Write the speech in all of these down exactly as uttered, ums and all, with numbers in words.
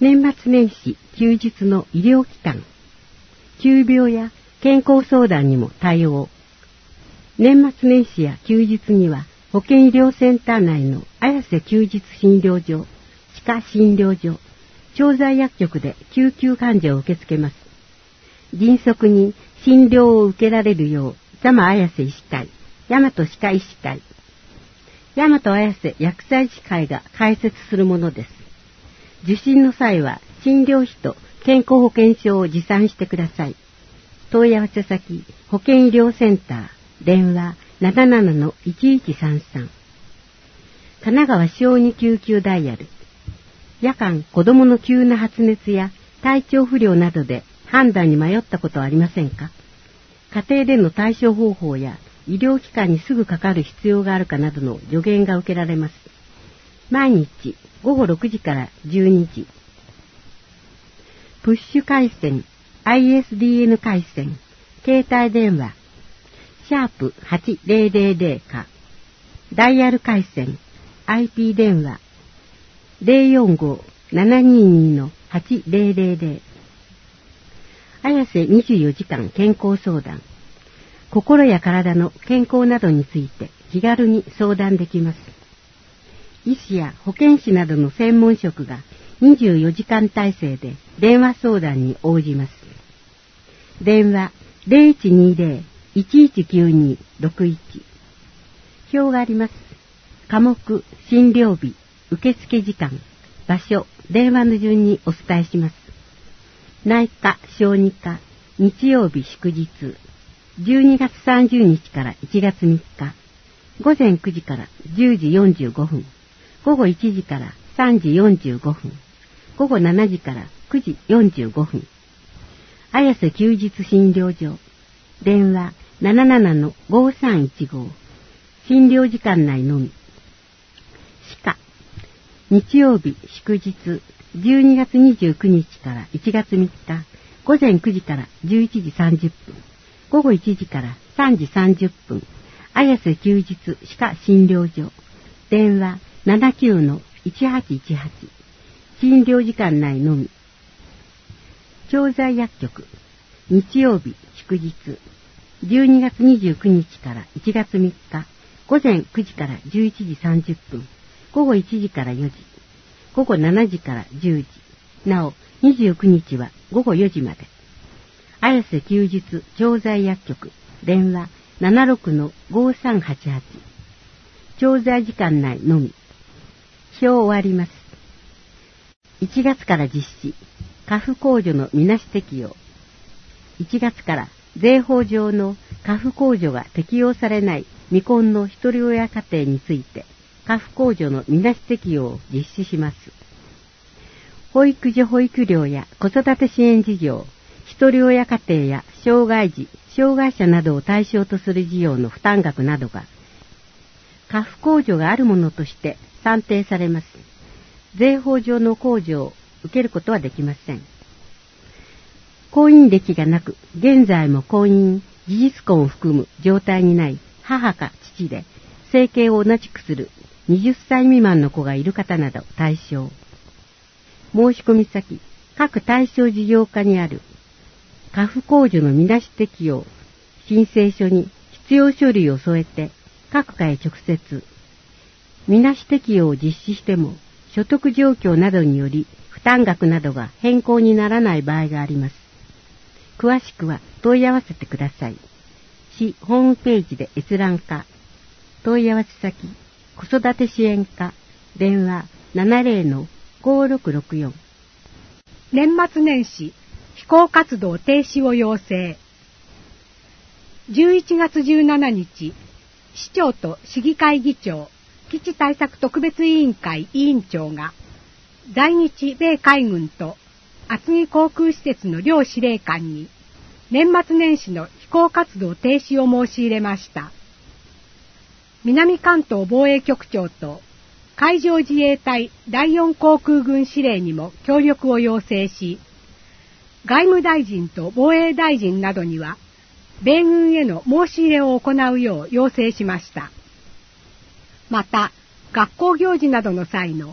年末年始休日の医療機関、急病や健康相談にも対応。年末年始や休日には保健医療センター内の綾瀬休日診療所、歯科診療所、調剤薬局で救急患者を受け付けます。迅速に診療を受けられるよう、座間綾瀬医師会、大和歯科医師会、大和綾瀬薬剤師会が開設するものです。受診の際は診療費と健康保険証を持参してください。問い合わせ先、保健医療センター、電話 ななななのいちいちさんさん。神奈川小児救急ダイヤル。夜間子供の急な発熱や体調不良などで判断に迷ったことはありませんか？家庭での対処方法や医療機関にすぐかかる必要があるかなどの助言が受けられます。毎日ごごろくじからじゅうにじ。プッシュ回線、アイエスディーエヌ 回線、携帯電話、シャープはちぜろぜろぜろか、ダイヤル回線、アイピー 電話、ゼロよんご ななにに のはちぜろぜろぜろ。綾瀬にじゅうよじかん健康相談。心や体の健康などについて気軽に相談できます。医師や保健師などの専門職がにじゅうよじかん体制で電話相談に応じます。電話 ゼロいちにゼロ いちいちきゅうに ろくいち。表があります。科目、診療日、受付時間、場所、電話の順にお伝えします。内科、小児科、日曜日祝日、じゅうにがつさんじゅうにちからいちがつみっか、午前くじからじゅうじよんじゅうごふん、午後いちじからさんじよんじゅうごふん、午後しちじからくじよんじゅうごふん。綾瀬休日診療所、電話 ななななのごさんいちご。診療時間内のみ。歯科、日曜日祝日、じゅうにがつにじゅうくにちからいちがつみっか、午前くじからじゅういちじさんじゅっぷん、午後いちじからさんじさんじゅっぷん、綾瀬休日歯科診療所、電話 ななきゅうのいちはちいちはち。診療時間内のみ。調剤薬局、日曜日祝日、じゅうにがつにじゅうくにちからいちがつみっか、午前くじからじゅういちじさんじゅっぷん、午後いちじからよじ、午後しちじからじゅうじ、なおにじゅうくにちは午後よじまで。綾瀬休日調剤薬局、電話 ななろくのごさんはちはち。調剤時間内のみ。表終わります。いちがつから実施、過付控除のみなし適用。いちがつから税法上の過付控除が適用されない未婚の一人親家庭について、過付控除のみなし適用を実施します。保育所保育料や子育て支援事業、一人親家庭や障害児、障害者などを対象とする事業の負担額などが、過付控除があるものとして算定されます。税法上の控除を受けることはできません。婚姻歴がなく、現在も婚姻、事実婚を含む状態にない母か父で、生計を同じくするはたち未満の子がいる方など対象。申込先、各対象事業課にある過付控除のみなし適用申請書に必要書類を添えて各課へ直接、みなし適用を実施しても所得状況などにより負担額などが変更にならない場合があります。詳しくは問い合わせてください。市ホームページで閲覧か、問い合わせ先、子育て支援課、電話 ななぜろのごろくろくよん。 年末年始、非行活動停止を要請。じゅういちがつじゅうしちにち、市長と市議会議長、基地対策特別委員会委員長が、在日米海軍と厚木航空施設の両司令官に、年末年始の飛行活動停止を申し入れました。南関東防衛局長と海上自衛隊だいよん航空軍司令にも協力を要請し、外務大臣と防衛大臣などには、米軍への申し入れを行うよう要請しました。また、学校行事などの際の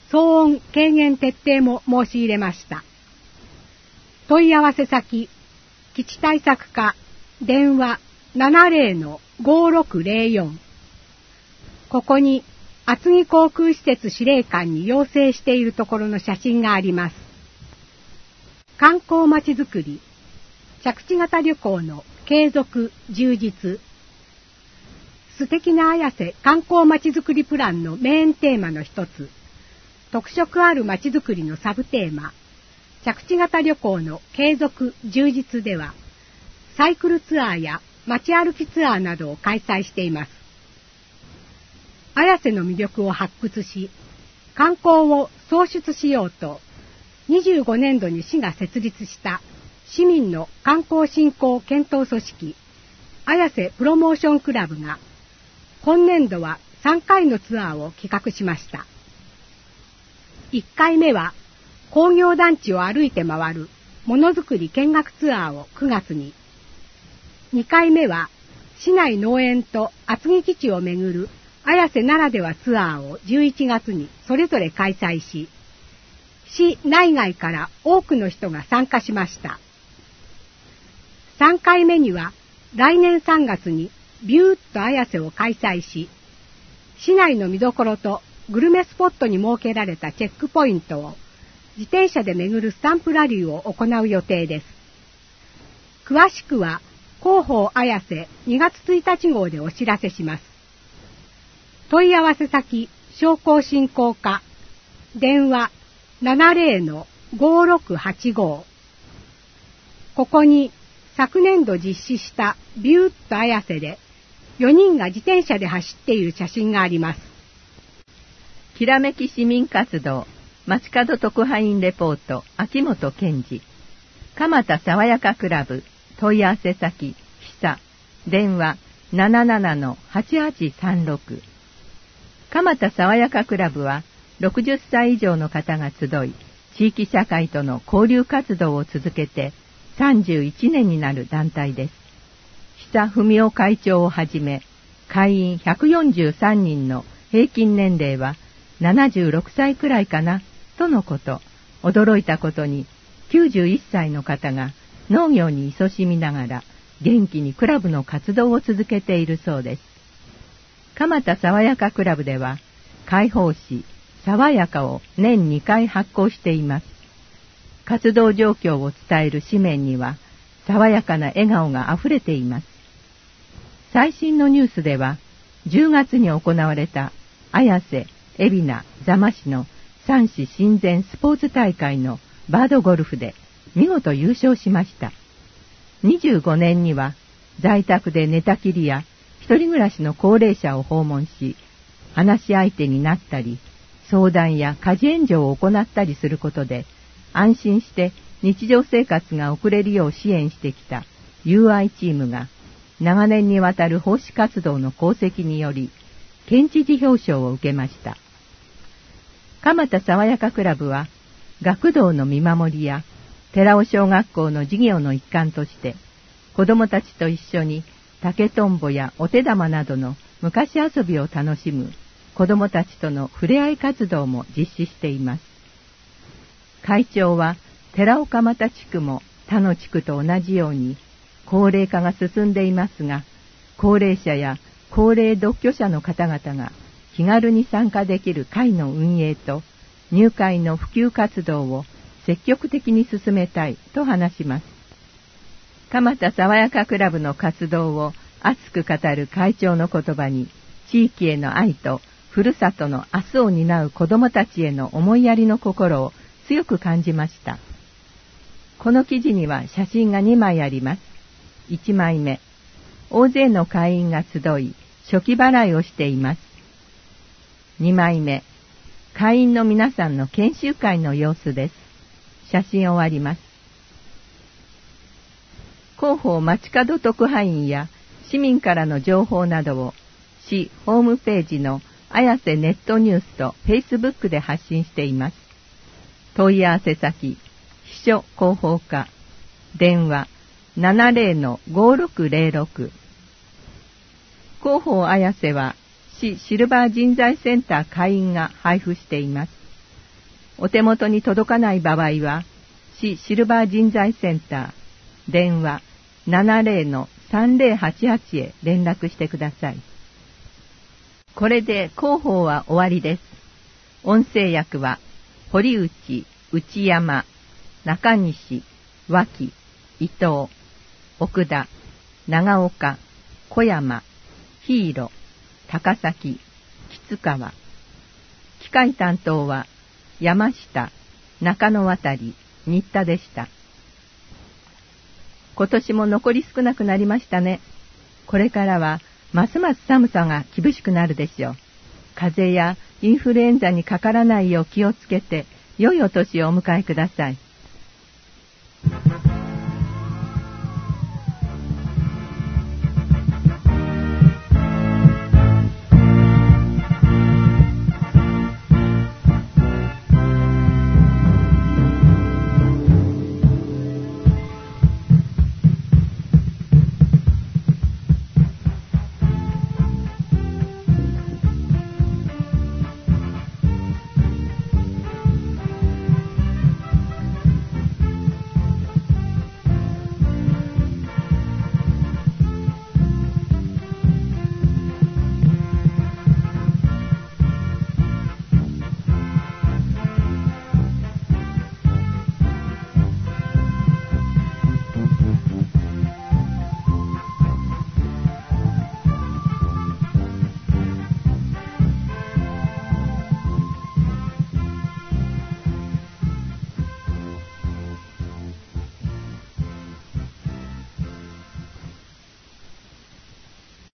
騒音軽減徹底も申し入れました。問い合わせ先、基地対策課、電話 ななゼロのごろくゼロよん。ここに厚木航空施設司令官に要請しているところの写真があります。観光まちづくり、着地型旅行の継続充実。素敵な綾瀬観光まちづくりプランのメインテーマの一つ、特色あるまちづくりのサブテーマ、着地型旅行の継続充実では、サイクルツアーや街歩きツアーなどを開催しています。綾瀬の魅力を発掘し、観光を創出しようと、にじゅうごねんどに市が設立した市民の観光振興検討組織、綾瀬プロモーションクラブが、今年度はさんかいのツアーを企画しました。いっかいめは工業団地を歩いて回るものづくり見学ツアーをくがつに、にかいめは市内農園と厚木基地を巡る綾瀬ならではツアーをじゅういちがつにそれぞれ開催し、市内外から多くの人が参加しました。さんかいめには来年さんがつにビューッと綾瀬を開催し、市内の見どころとグルメスポットに設けられたチェックポイントを自転車で巡るスタンプラリーを行う予定です。詳しくは広報綾瀬にがつついたち号でお知らせします。問い合わせ先、商工振興課、電話 ななゼロのごろくはちご。ここに昨年度実施したビューッと綾瀬でよにんが自転車で走っている写真があります。 きらめき市民活動、街角特派員レポート、秋元健二。蒲田さわやかクラブ、問い合わせ先、久、電話 ななななのはちはちさんろく。蒲田さわやかクラブは、ろくじゅっさい以上の方が集い、地域社会との交流活動を続けてさんじゅういちねんになる団体です。久文夫会長をはじめ、会員ひゃくよんじゅうさんにんの平均年齢はななじゅうろくさいくらいかな、とのこと。驚いたことに、きゅうじゅういっさいの方が農業に勤しみながら、元気にクラブの活動を続けているそうです。蒲田さわやかクラブでは、会報誌、さわやかを年にかい発行しています。活動状況を伝える紙面には、爽やかな笑顔があふれています。最新のニュースでは、じゅうがつに行われた綾瀬、海老名、座間市の三市親善スポーツ大会のバードゴルフで見事優勝しました。にじゅうごねんには在宅で寝たきりや一人暮らしの高齢者を訪問し、話し相手になったり、相談や家事援助を行ったりすることで、安心して日常生活が送れるよう支援してきた ユーアイ チームが、長年にわたる奉仕活動の功績により、県知事表彰を受けました。蒲田さわやかクラブは、学童の見守りや、寺尾小学校の事業の一環として、子どもたちと一緒に竹とんぼやお手玉などの昔遊びを楽しむ子どもたちとの触れ合い活動も実施しています。会長は、寺尾蒲田地区も他の地区と同じように高齢化が進んでいますが、高齢者や高齢独居者の方々が気軽に参加できる会の運営と入会の普及活動を積極的に進めたいと話します。蒲田さわやかクラブの活動を熱く語る会長の言葉に、地域への愛とふるさとの明日を担う子どもたちへの思いやりの心を強く感じました。この記事には写真がにまいあります。いちまいめ、大勢の会員が集い、初期払いをしています。にまいめ、会員の皆さんの研修会の様子です。写真終わります。広報街角特派員や市民からの情報などを市ホームページの綾瀬ネットニュースとフェイスブックで発信しています。問い合わせ先、秘書広報課、電話 ななゼロのごろくゼロろく。広報綾瀬は市シルバー人材センター会員が配布しています。 お手元に届かない場合は、市シルバー人材センター、電話 ななゼロのさんゼロはちはち へ連絡してください。これで広報は終わりです。音声役は、堀内、内山、中西、脇、伊藤、奥田、長岡、小山、ヒーロ、高崎、吉川。機械担当は、山下、中野渡り、新田でした。今年も残り少なくなりましたね。これからはますます寒さが厳しくなるでしょう。風邪やインフルエンザにかからないよう気をつけて、良いお年をお迎えください。